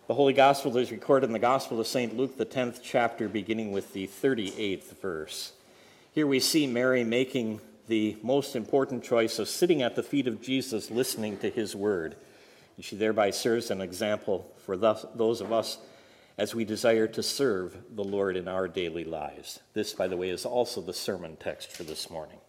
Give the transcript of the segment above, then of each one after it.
The Holy Gospel is recorded in the Gospel of St. Luke, the 10th chapter, beginning with the 38th verse. Here we see Mary making the most important choice of sitting at the feet of Jesus, listening to his word. And she thereby serves an example for those of us as we desire to serve the Lord in our daily lives. This, by the way, is also the sermon text for this morning.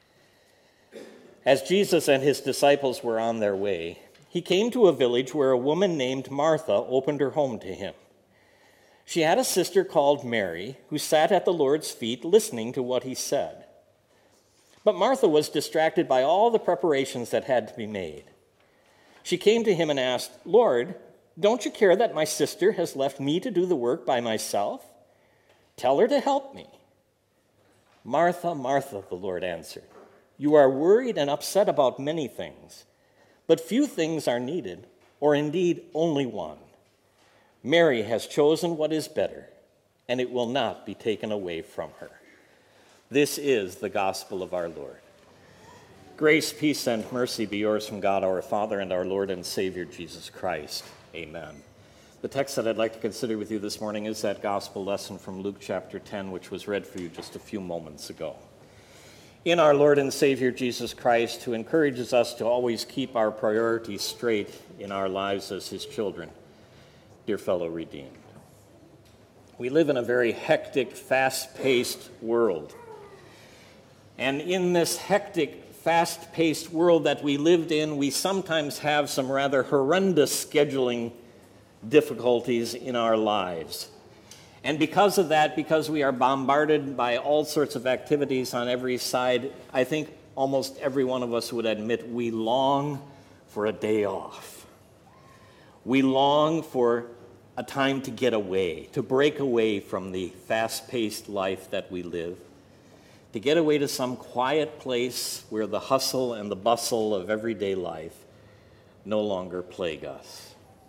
As Jesus and his disciples were on their way, he came to a village where a woman named Martha opened her home to him. She had a sister called Mary, who sat at the Lord's feet listening to what he said. But Martha was distracted by all the preparations that had to be made. She came to him and asked, "Lord, don't you care that my sister has left me to do the work by myself? Tell her to help me." "Martha, Martha," the Lord answered, "you are worried and upset about many things. But few things are needed, or indeed only one. Mary has chosen what is better, and it will not be taken away from her." This is the gospel of our Lord. Grace, peace, and mercy be yours from God our Father and our Lord and Savior Jesus Christ. Amen. The text that I'd like to consider with you this morning is that gospel lesson from Luke chapter 10, which was read for you just a few moments ago. In our Lord and Savior Jesus Christ, who encourages us to always keep our priorities straight in our lives as his children, dear fellow redeemed. We live in a very hectic, fast-paced world. And in this hectic, fast-paced world that we lived in, we sometimes have some rather horrendous scheduling difficulties in our lives. And because of that, because we are bombarded by all sorts of activities on every side, I think almost every one of us would admit we long for a day off. We long for a time to get away, to break away from the fast-paced life that we live, to get away to some quiet place where the hustle and the bustle of everyday life no longer plague us.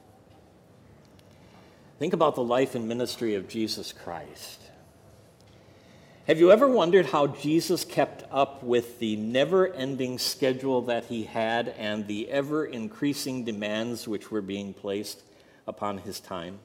Think about the life and ministry of Jesus Christ. Have you ever wondered how Jesus kept up with the never-ending schedule that he had and the ever-increasing demands which were being placed upon his time?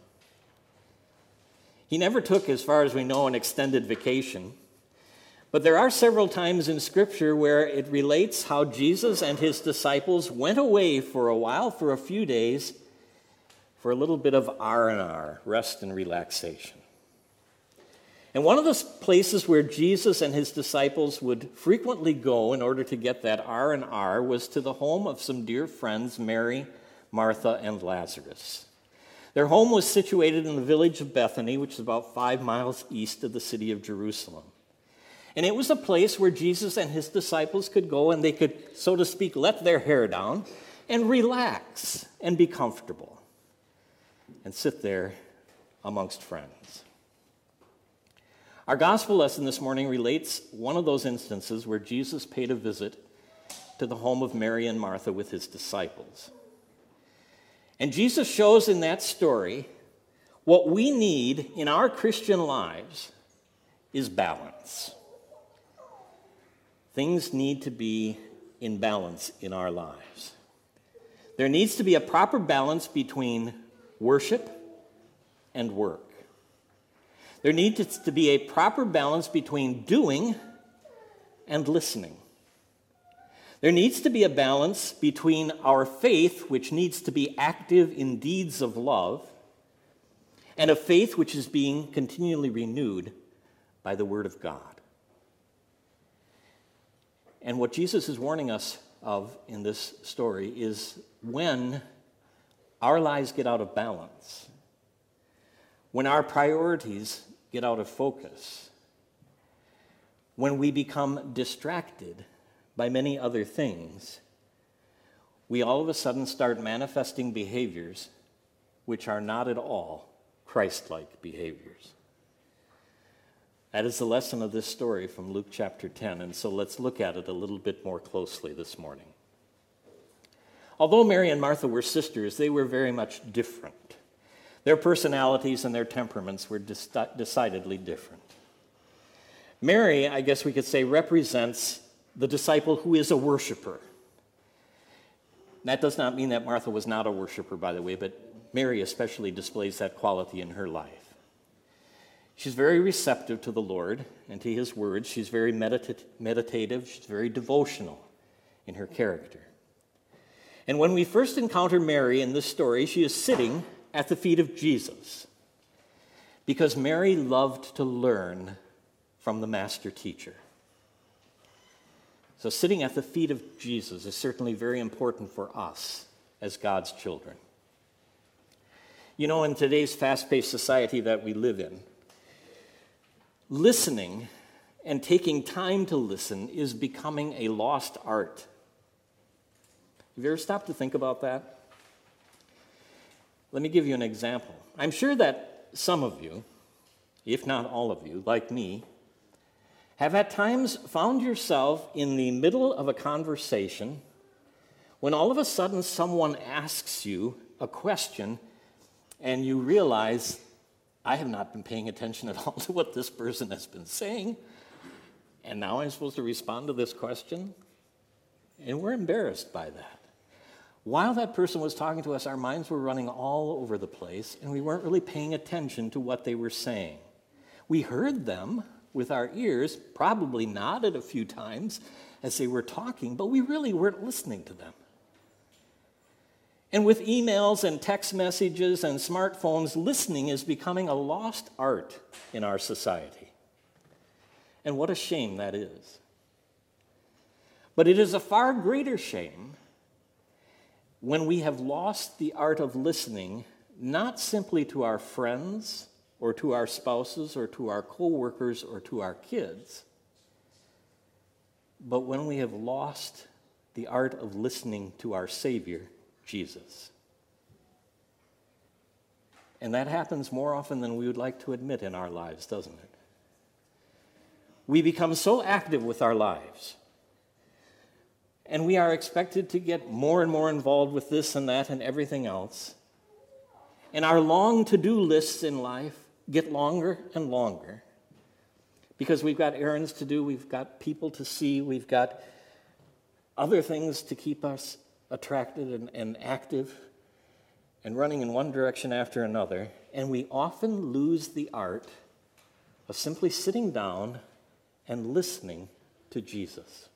He never took, as far as we know, an extended vacation. But there are several times in Scripture where it relates how Jesus and his disciples went away for a while, for a few days, for a little bit of R&R, rest and relaxation. And one of the places where Jesus and his disciples would frequently go in order to get that R&R was to the home of some dear friends, Mary, Martha, and Lazarus. Their home was situated in the village of Bethany, which is about 5 miles east of the city of Jerusalem. And it was a place where Jesus and his disciples could go and they could, so to speak, let their hair down and relax and be comfortable and sit there amongst friends. Our gospel lesson this morning relates one of those instances where Jesus paid a visit to the home of Mary and Martha with his disciples. And Jesus shows in that story what we need in our Christian lives is balance. Things need to be in balance in our lives. There needs to be a proper balance between worship and work. There needs to be a proper balance between doing and listening. There needs to be a balance between our faith, which needs to be active in deeds of love, and a faith which is being continually renewed by the Word of God. And what Jesus is warning us of in this story is when our lives get out of balance, when our priorities get out of focus, when we become distracted by many other things, we all of a sudden start manifesting behaviors which are not at all Christ-like behaviors. That is the lesson of this story from Luke chapter 10, and so let's look at it a little bit more closely this morning. Although Mary and Martha were sisters, they were very much different. Their personalities and their temperaments were decidedly different. Mary, I guess we could say, represents the disciple who is a worshiper. That does not mean that Martha was not a worshiper, by the way, but Mary especially displays that quality in her life. She's very receptive to the Lord and to his words. She's very meditative. She's very devotional in her character. And when we first encounter Mary in this story, she is sitting at the feet of Jesus because Mary loved to learn from the master teacher. So sitting at the feet of Jesus is certainly very important for us as God's children. You know, in today's fast-paced society that we live in, listening and taking time to listen is becoming a lost art. Have you ever stopped to think about that? Let me give you an example. I'm sure that some of you, if not all of you, like me, have at times found yourself in the middle of a conversation when all of a sudden someone asks you a question and you realize, I have not been paying attention at all to what this person has been saying, and now I'm supposed to respond to this question? And we're embarrassed by that. While that person was talking to us, our minds were running all over the place, and we weren't really paying attention to what they were saying. We heard them with our ears, probably nodded a few times as they were talking, but we really weren't listening to them. And with emails and text messages and smartphones, listening is becoming a lost art in our society. And what a shame that is. But it is a far greater shame when we have lost the art of listening, not simply to our friends or to our spouses or to our co-workers or to our kids, but when we have lost the art of listening to our Savior, Jesus. And that happens more often than we would like to admit in our lives, doesn't it? We become so active with our lives, and we are expected to get more and more involved with this and that and everything else. And our long to-do lists in life get longer and longer because we've got errands to do, we've got people to see, we've got other things to keep us attracted and active and running in one direction after another. And we often lose the art of simply sitting down and listening to Jesus.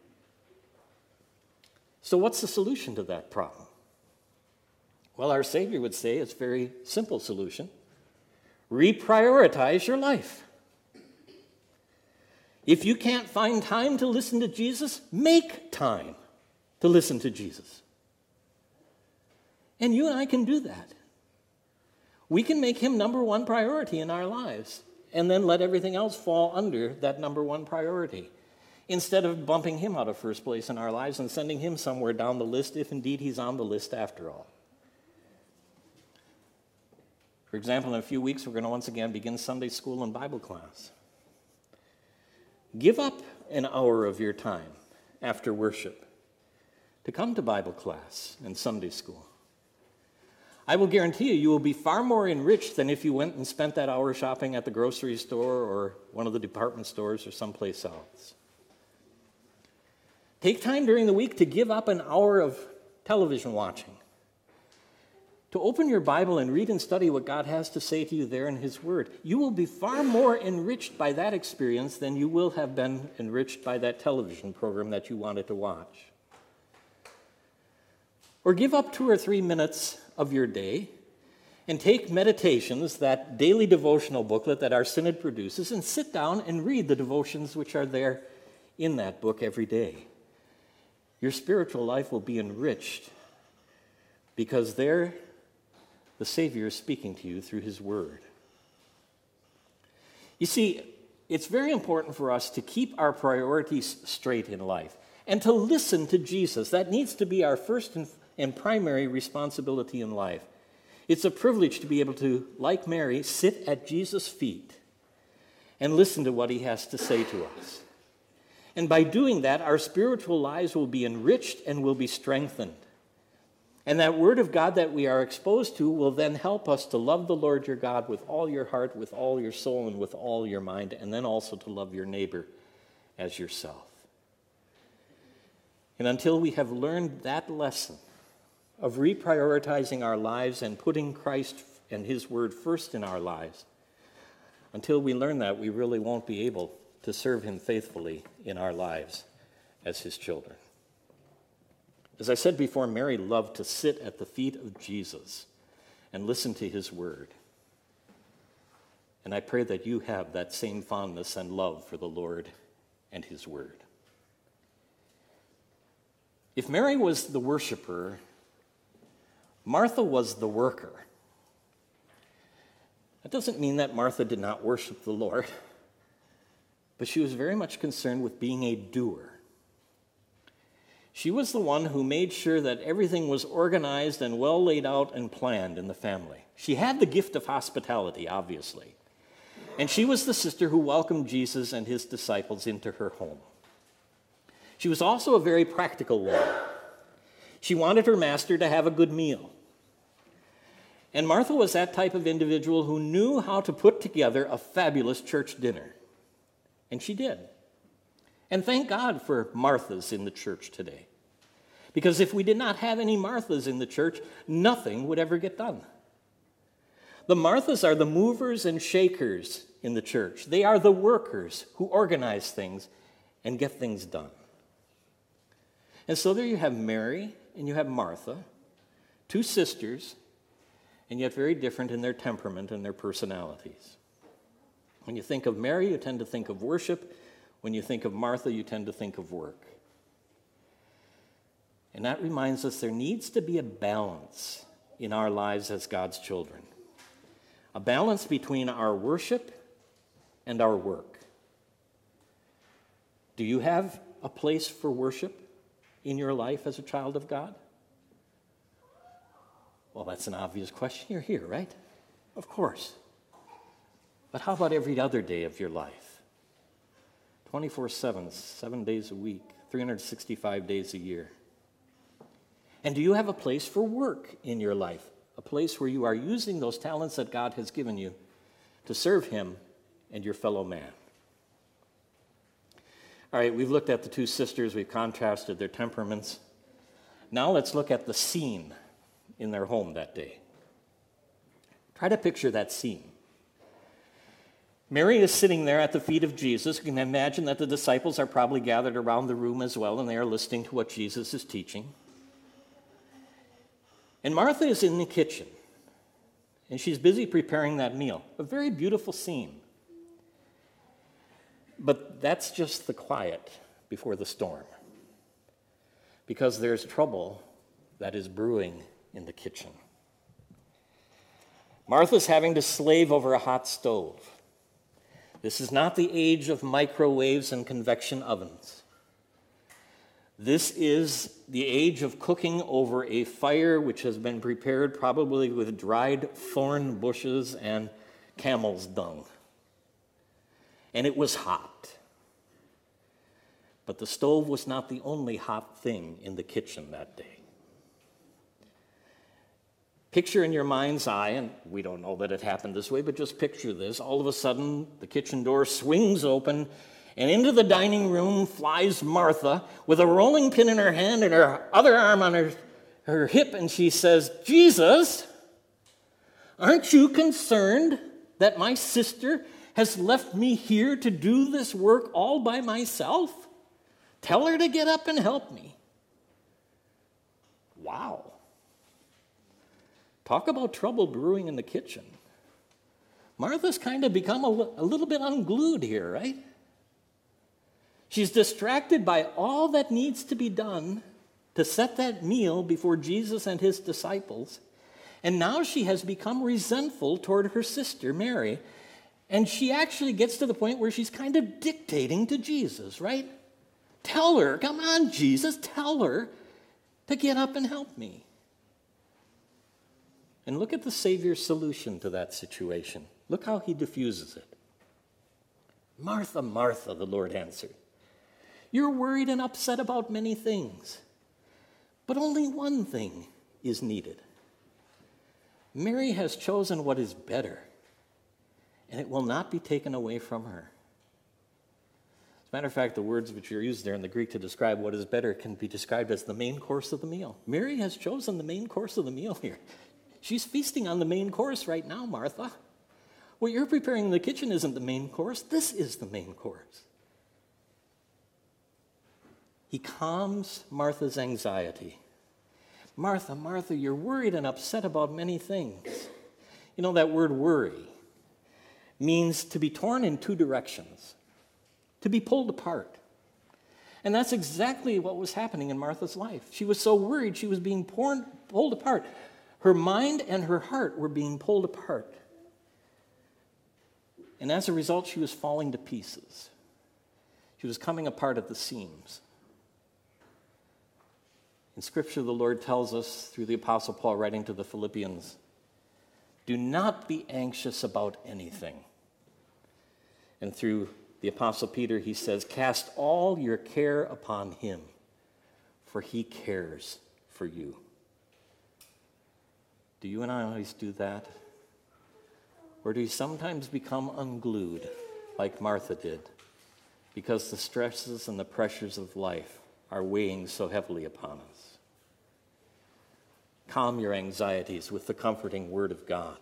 So what's the solution to that problem? Well, our Savior would say it's a very simple solution. Reprioritize your life. If you can't find time to listen to Jesus, make time to listen to Jesus. And you and I can do that. We can make him number one priority in our lives and then let everything else fall under that number one priority, instead of bumping him out of first place in our lives and sending him somewhere down the list, if indeed he's on the list after all. For example, in a few weeks, we're going to once again begin Sunday school and Bible class. Give up an hour of your time after worship to come to Bible class and Sunday school. I will guarantee you will be far more enriched than if you went and spent that hour shopping at the grocery store or one of the department stores or someplace else. Take time during the week to give up an hour of television watching, to open your Bible and read and study what God has to say to you there in his word. You will be far more enriched by that experience than you will have been enriched by that television program that you wanted to watch. Or give up 2 or 3 minutes of your day and take Meditations, that daily devotional booklet that our synod produces, and sit down and read the devotions which are there in that book every day. Your spiritual life will be enriched because there the Savior is speaking to you through his word. You see, it's very important for us to keep our priorities straight in life and to listen to Jesus. That needs to be our first and primary responsibility in life. It's a privilege to be able to, like Mary, sit at Jesus' feet and listen to what he has to say to us. And by doing that, our spiritual lives will be enriched and will be strengthened. And that word of God that we are exposed to will then help us to love the Lord your God with all your heart, with all your soul, and with all your mind, and then also to love your neighbor as yourself. And until we have learned that lesson of reprioritizing our lives and putting Christ and his word first in our lives. Until we learn that, we really won't be able to serve him faithfully in our lives as his children. As I said before, Mary loved to sit at the feet of Jesus and listen to his word. And I pray that you have that same fondness and love for the Lord and his word. If Mary was the worshiper, Martha was the worker. That doesn't mean that Martha did not worship the Lord, but she was very much concerned with being a doer. She was the one who made sure that everything was organized and well laid out and planned in the family. She had the gift of hospitality, obviously. And she was the sister who welcomed Jesus and his disciples into her home. She was also a very practical woman. She wanted her master to have a good meal. And Martha was that type of individual who knew how to put together a fabulous church dinner. And she did. And thank God for Marthas in the church today. Because if we did not have any Marthas in the church, nothing would ever get done. The Marthas are the movers and shakers in the church. They are the workers who organize things and get things done. And so there you have Mary and you have Martha, two sisters, and yet very different in their temperament and their personalities. When you think of Mary, you tend to think of worship. When you think of Martha, you tend to think of work. And that reminds us there needs to be a balance in our lives as God's children. A balance between our worship and our work. Do you have a place for worship in your life as a child of God? Well, that's an obvious question. You're here, right? Of course. But how about every other day of your life? 24/7, 7 days a week, 365 days a year. And do you have a place for work in your life? A place where you are using those talents that God has given you to serve him and your fellow man. All right, we've looked at the two sisters. We've contrasted their temperaments. Now let's look at the scene in their home that day. Try to picture that scene. Mary is sitting there at the feet of Jesus. You can imagine that the disciples are probably gathered around the room as well, and they are listening to what Jesus is teaching. And Martha is in the kitchen, and she's busy preparing that meal. A very beautiful scene. But that's just the quiet before the storm, because there's trouble that is brewing in the kitchen. Martha's having to slave over a hot stove. This is not the age of microwaves and convection ovens. This is the age of cooking over a fire which has been prepared probably with dried thorn bushes and camel's dung. And it was hot. But the stove was not the only hot thing in the kitchen that day. Picture in your mind's eye, and we don't know that it happened this way, but just picture this. All of a sudden, the kitchen door swings open, and into the dining room flies Martha with a rolling pin in her hand and her other arm on her hip, and she says, "Jesus, aren't you concerned that my sister has left me here to do this work all by myself? Tell her to get up and help me." Wow. Talk about trouble brewing in the kitchen. Martha's kind of become a little bit unglued here, right? She's distracted by all that needs to be done to set that meal before Jesus and his disciples. And now she has become resentful toward her sister, Mary. And she actually gets to the point where she's kind of dictating to Jesus, right? Tell her, come on, Jesus, tell her to get up and help me. And look at the Savior's solution to that situation. Look how he diffuses it. "Martha, Martha," the Lord answered, "you're worried and upset about many things, but only one thing is needed. Mary has chosen what is better, and it will not be taken away from her." Matter of fact, the words which are used there in the Greek to describe what is better can be described as the main course of the meal. Mary has chosen the main course of the meal here. She's feasting on the main course right now, Martha. What you're preparing in the kitchen isn't the main course. This is the main course. He calms Martha's anxiety. Martha, Martha, you're worried and upset about many things. You know, that word worry means to be torn in two directions, to be pulled apart. And that's exactly what was happening in Martha's life. She was so worried she was being pulled apart. Her mind and her heart were being pulled apart. And as a result, she was falling to pieces. She was coming apart at the seams. In Scripture, the Lord tells us through the Apostle Paul writing to the Philippians, do not be anxious about anything. And through the Apostle Peter, he says, cast all your care upon him, for he cares for you. Do you and I always do that? Or do we sometimes become unglued, like Martha did, because the stresses and the pressures of life are weighing so heavily upon us? Calm your anxieties with the comforting word of God.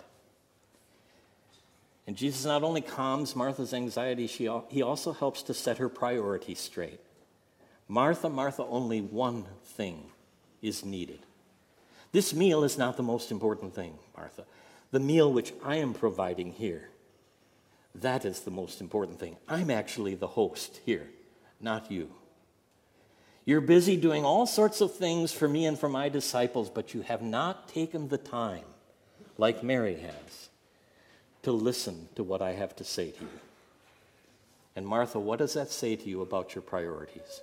And Jesus not only calms Martha's anxiety, he also helps to set her priorities straight. Martha, Martha, only one thing is needed. This meal is not the most important thing, Martha. The meal which I am providing here, that is the most important thing. I'm actually the host here, not you. You're busy doing all sorts of things for me and for my disciples, but you have not taken the time, like Mary has, to listen to what I have to say to you. And Martha, what does that say to you about your priorities?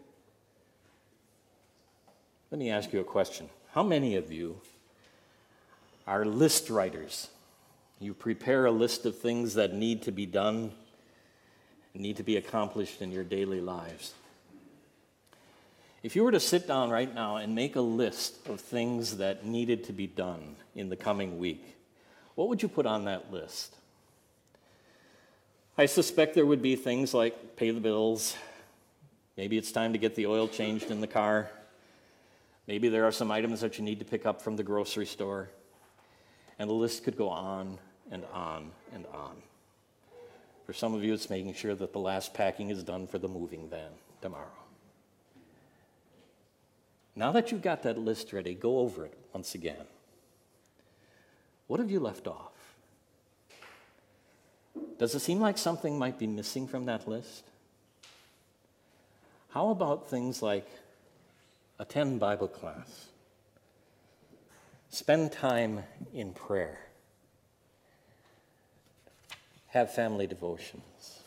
Let me ask you a question. How many of you are list writers? You prepare a list of things that need to be done, need to be accomplished in your daily lives. If you were to sit down right now and make a list of things that needed to be done in the coming week, what would you put on that list? I suspect there would be things like pay the bills. Maybe it's time to get the oil changed in the car. Maybe there are some items that you need to pick up from the grocery store. And the list could go on and on and on. For some of you, it's making sure that the last packing is done for the moving van tomorrow. Now that you've got that list ready, go over it once again. What have you left off? Does it seem like something might be missing from that list? How about things like attend Bible class, spend time in prayer, have family devotions,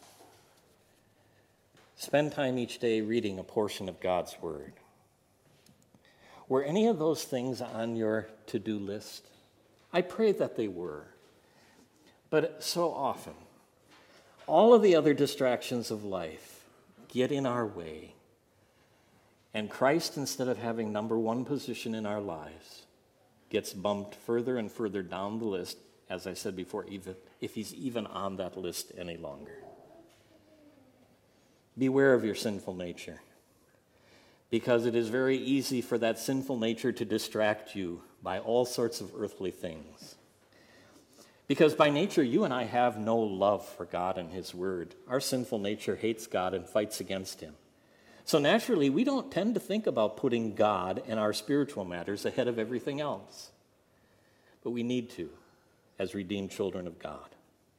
spend time each day reading a portion of God's Word? Were any of those things on your to-do list? I pray that they were. But so often, all of the other distractions of life get in our way. And Christ, instead of having number one position in our lives, gets bumped further and further down the list, as I said before, even if he's even on that list any longer. Beware of your sinful nature, because it is very easy for that sinful nature to distract you by all sorts of earthly things. Because by nature, you and I have no love for God and his word. Our sinful nature hates God and fights against him. So naturally, we don't tend to think about putting God and our spiritual matters ahead of everything else. But we need to, as redeemed children of God.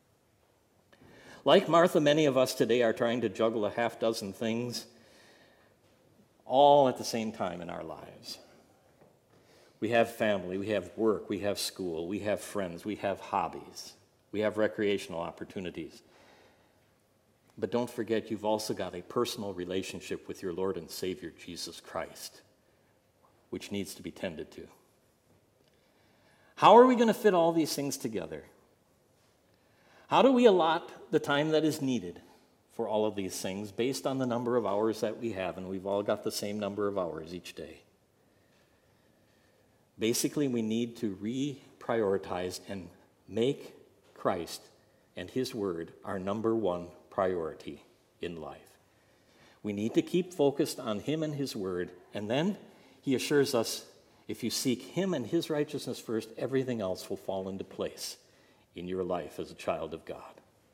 Like Martha, many of us today are trying to juggle a half dozen things all at the same time in our lives. We have family, we have work, we have school, we have friends, we have hobbies, we have recreational opportunities. But don't forget, you've also got a personal relationship with your Lord and Savior, Jesus Christ, which needs to be tended to. How are we going to fit all these things together? How do we allot the time that is needed for all of these things based on the number of hours that we have? And we've all got the same number of hours each day. Basically, we need to reprioritize and make Christ and his word our number one priority in life. We need to keep focused on him and his word. And then he assures us, if you seek him and his righteousness first, everything else will fall into place in your life as a child of God.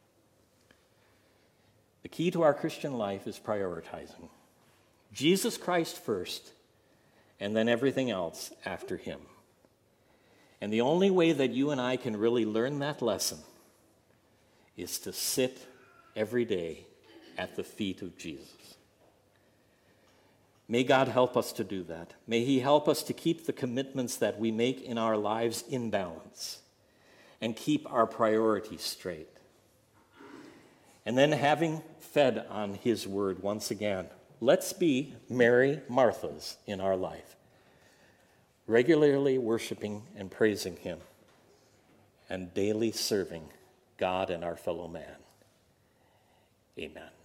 The key to our Christian life is prioritizing Jesus Christ first, and then everything else after him. And the only way that you and I can really learn that lesson is to sit every day at the feet of Jesus. May God help us to do that. May he help us to keep the commitments that we make in our lives in balance and keep our priorities straight. And then, having fed on his word once again, let's be Mary Marthas in our life, regularly worshiping and praising him and daily serving God and our fellow man. Amen.